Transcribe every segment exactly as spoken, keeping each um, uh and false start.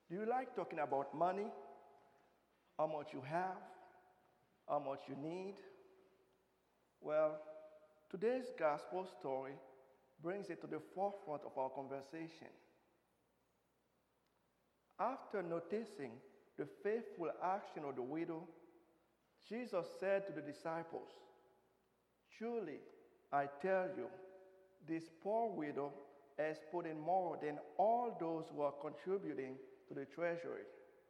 Do you like talking about money? How much you have? How much you need? Well, today's gospel story brings it to the forefront of our conversation. After noticing the faithful action of the widow, Jesus said to the disciples, "Truly, I tell you, this poor widow has put in more than all those who are contributing to the treasury."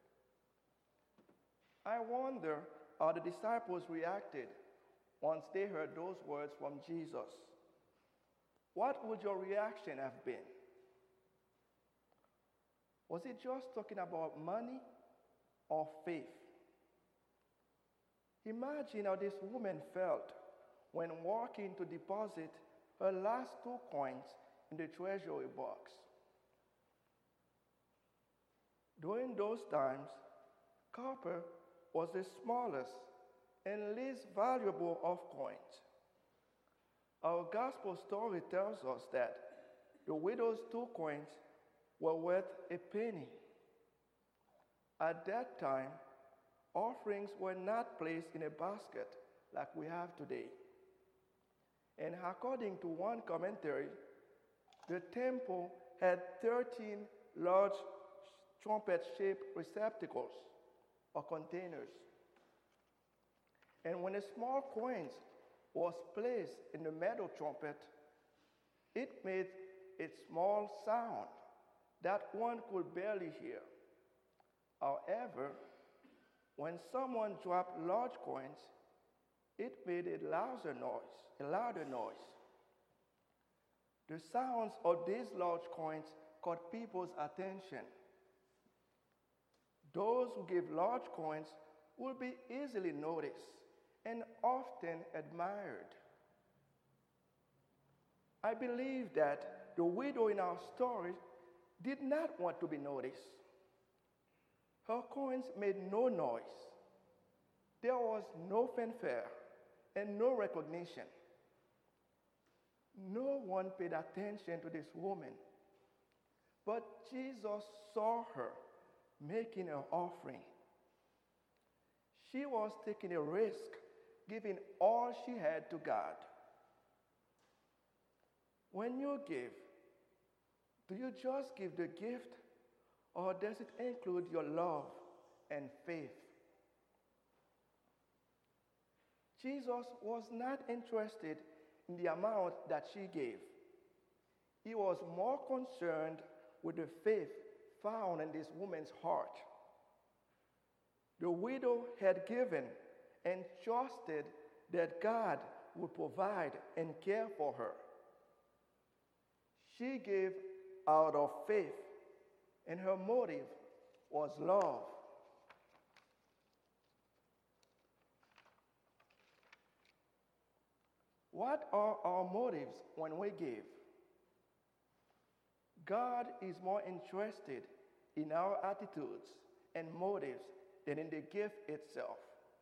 I wonder how the disciples reacted once they heard those words from Jesus. What would your reaction have been? Was he just talking about money or faith? Imagine how this woman felt when walking to deposit her last two coins in the treasury box. During those times, copper was the smallest and least valuable of coins. Our gospel story tells us that the widow's two coins were worth a penny. At that time, offerings were not placed in a basket like we have today. And according to one commentary, the temple had thirteen large trumpet-shaped receptacles or containers. And when a small coin was placed in the metal trumpet, it made a small sound that one could barely hear. However, when someone dropped large coins, it made a louder noise, a louder noise. The sounds of these large coins caught people's attention. Those who gave large coins will be easily noticed and often admired. I believe that the widow in our story did not want to be noticed. Her coins made no noise. There was no fanfare and no recognition. No one paid attention to this woman. But Jesus saw her making an offering. She was taking a risk, giving all she had to God. When you give, do you just give the gift, or does it include your love and faith? Jesus was not interested in the amount that she gave. He was more concerned with the faith found in this woman's heart. The widow had given and trusted that God would provide and care for her. She gave out of faith, and her motive was love. What are our motives when we give? God is more interested in our attitudes and motives than in the gift itself.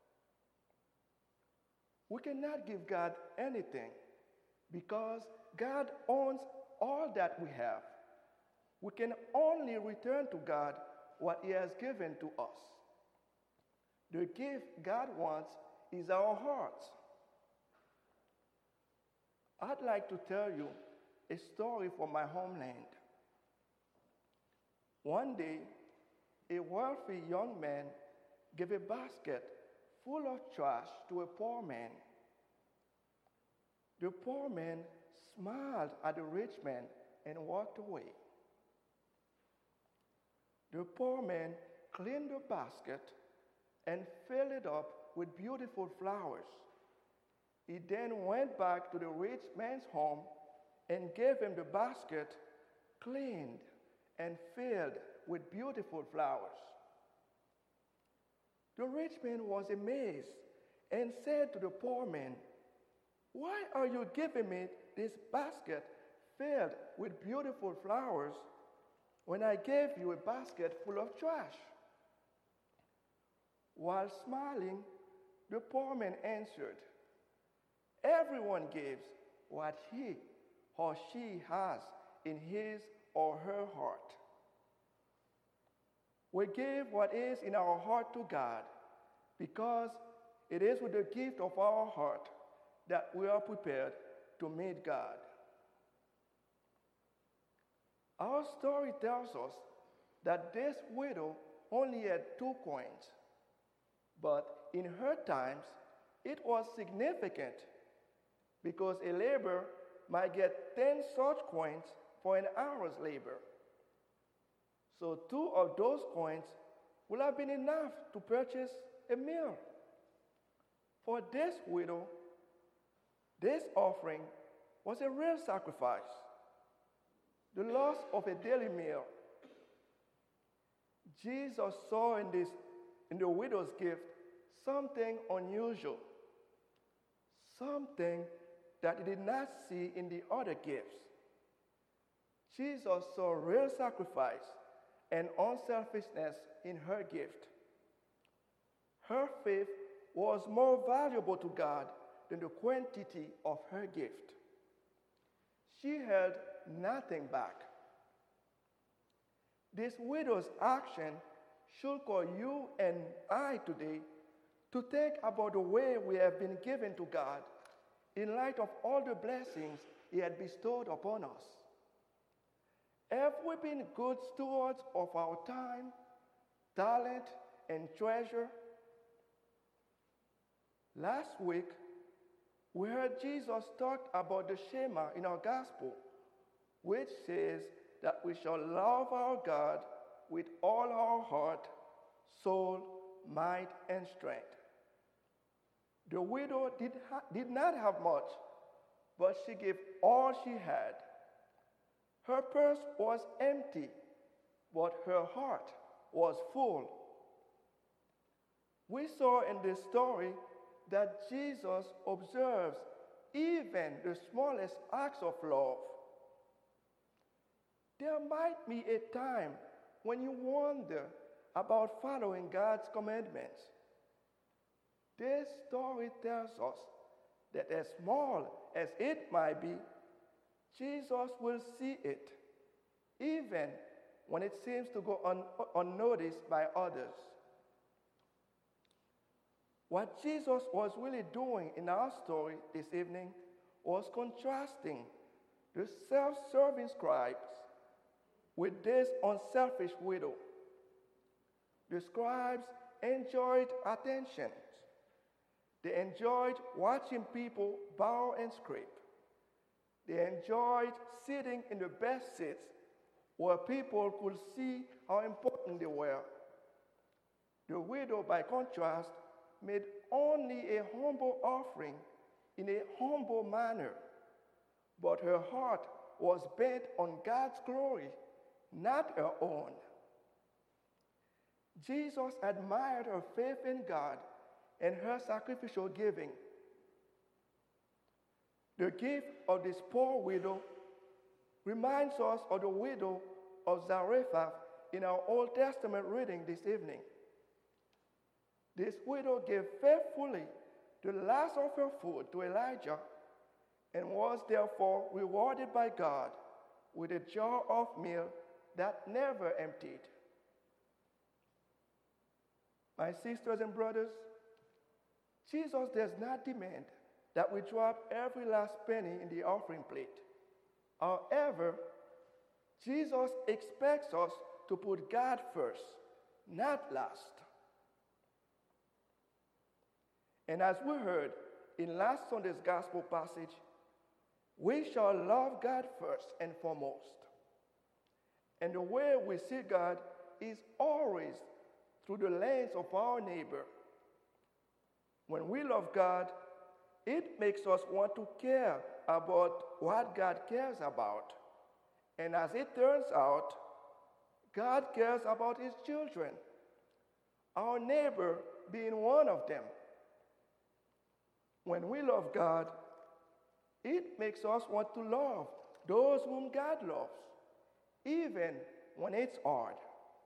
We cannot give God anything because God owns all that we have. We can only return to God what He has given to us. The gift God wants is our hearts. I'd like to tell you a story from my homeland. One day, a wealthy young man gave a basket full of trash to a poor man. The poor man smiled at the rich man and walked away. The poor man cleaned the basket and filled it up with beautiful flowers. He then went back to the rich man's home and gave him the basket cleaned and filled with beautiful flowers. The rich man was amazed and said to the poor man, "Why are you giving me this basket filled with beautiful flowers when I gave you a basket full of trash?" While smiling, the poor man answered, "Everyone gives what he or she has in his or her heart." We give what is in our heart to God because it is with the gift of our heart that we are prepared to meet God. Our story tells us that this widow only had two coins, but in her times it was significant because a laborer might get ten such coins for an hour's labor. So two of those coins would have been enough to purchase a meal. For this widow, this offering was a real sacrifice, the loss of a daily meal. Jesus saw in this, in the widow's gift, something unusual, something that he did not see in the other gifts. Jesus saw real sacrifice and unselfishness in her gift. Her faith was more valuable to God than the quantity of her gift. She held nothing back. This widow's action should call you and I today to think about the way we have been given to God in light of all the blessings He had bestowed upon us. Have we been good stewards of our time, talent, and treasure? Last week, we heard Jesus talk about the Shema in our gospel, which says that we shall love our God with all our heart, soul, might, and strength. The widow did, ha- did not have much, but she gave all she had. Her purse was empty, but her heart was full. We saw in this story that Jesus observes even the smallest acts of love. There might be a time when you wonder about following God's commandments. This story tells us that as small as it might be, Jesus will see it, even when it seems to go un- unnoticed by others. What Jesus was really doing in our story this evening was contrasting the self-serving scribes with this unselfish widow. The scribes enjoyed attention. They enjoyed watching people bow and scrape. They enjoyed sitting in the best seats where people could see how important they were. The widow, by contrast, made only a humble offering in a humble manner, but her heart was bent on God's glory, not her own. Jesus admired her faith in God and her sacrificial giving. The gift of this poor widow reminds us of the widow of Zarephath in our Old Testament reading this evening. This widow gave faithfully the last of her food to Elijah and was therefore rewarded by God with a jar of meal that never emptied. My sisters and brothers, Jesus does not demand that we drop every last penny in the offering plate. However, Jesus expects us to put God first, not last. And as we heard in last Sunday's gospel passage, we shall love God first and foremost. And the way we see God is always through the lens of our neighbor. When we love God, it makes us want to care about what God cares about. And as it turns out, God cares about his children, our neighbor being one of them. When we love God, it makes us want to love those whom God loves, even when it's hard.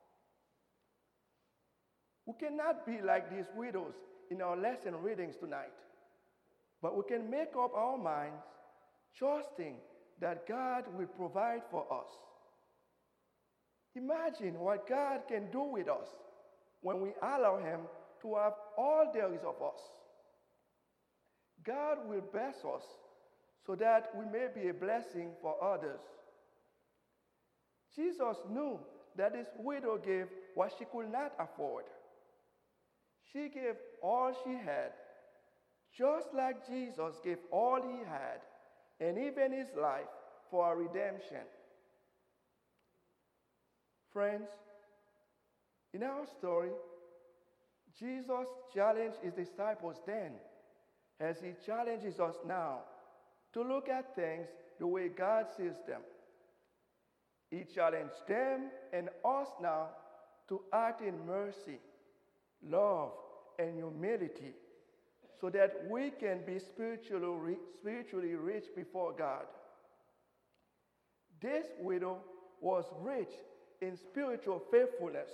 We cannot be like these widows in our lesson readings tonight, but we can make up our minds trusting that God will provide for us. Imagine what God can do with us when we allow Him to have all there is of us. God will bless us so that we may be a blessing for others. Jesus knew that this widow gave what she could not afford. She gave all she had, just like Jesus gave all he had, and even his life for our redemption. Friends, in our story, Jesus challenged his disciples then, as he challenges us now, to look at things the way God sees them. He challenged them and us now to act in mercy, love, and humility so that we can be spiritually, spiritually rich before God. This widow was rich in spiritual faithfulness.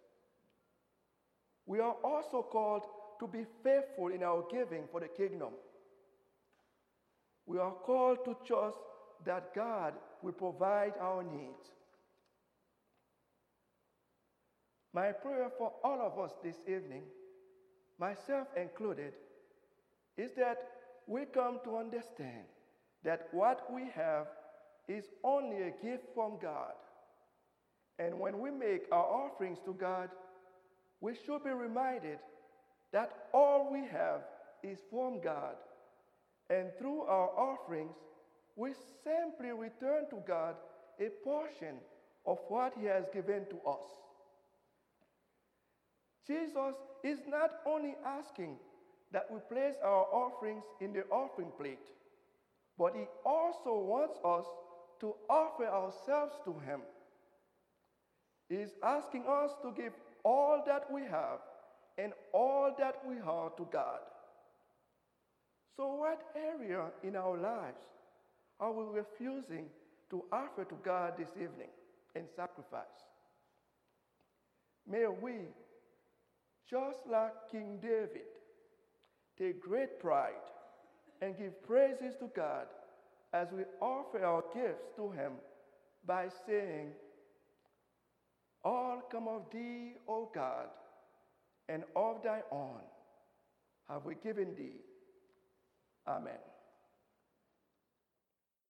We are also called to be faithful in our giving for the kingdom. We are called to trust that God will provide our needs. My prayer for all of us this evening, myself included, is that we come to understand that what we have is only a gift from God. And when we make our offerings to God, we should be reminded that all we have is from God. And through our offerings, we simply return to God a portion of what he has given to us. Jesus is not only asking that we place our offerings in the offering plate, but he also wants us to offer ourselves to him. He is asking us to give all that we have and all that we are to God. So what area in our lives are we refusing to offer to God this evening in sacrifice? May we, just like King David, take great pride and give praises to God as we offer our gifts to him by saying, "All come of thee, O God, and of thy own have we given thee." Amen.